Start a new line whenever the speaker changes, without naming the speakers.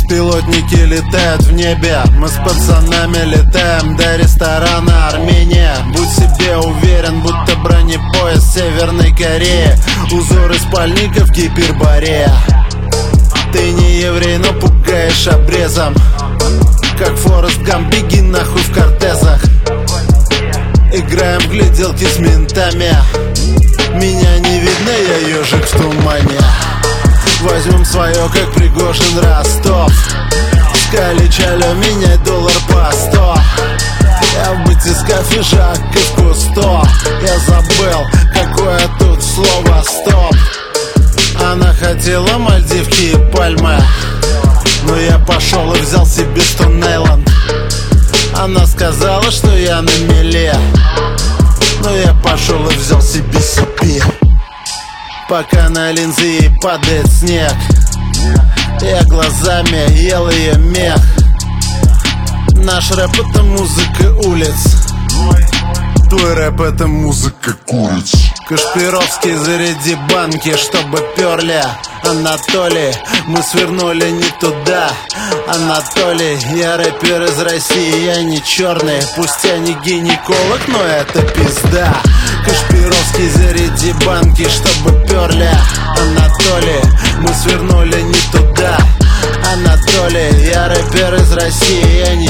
Беспилотники летают в небе, мы с пацанами летаем до ресторана Армения. Будь себе уверен, будто бронепоезд Северной Кореи, узоры спальников Гиперборея. Ты не еврей, но пугаешь обрезом, как Форест Гамп, беги нахуй в кортезах. Играем в гляделки с ментами, меня не видно, я ежик в тумане. Возьмем свое, как Пригожин, Ростов. Скаличалю, меняй доллар по 100. Я в батискаф и Жак и в Кусто. Я забыл, какое тут слово стоп. Она хотела Мальдивки и Пальмы, но я пошел и взял себе Стон-Айленд. Она сказала, что я на меле, но я пошел и взял себе себе. Пока на линзы ей падает снег, я глазами ел ее мех. Наш рэп — это музыка улиц, твой рэп — это музыка куриц. Кашпировский, заряди банки, чтобы перли. Анатолий, мы свернули не туда. Анатолий, я рэпер из России, я не черный. Пусть я не гинеколог, но это пизда. Кашпировский, заряди банки, чтобы перли. Анатолий, мы свернули не туда. Анатолий, я рэпер из России, я не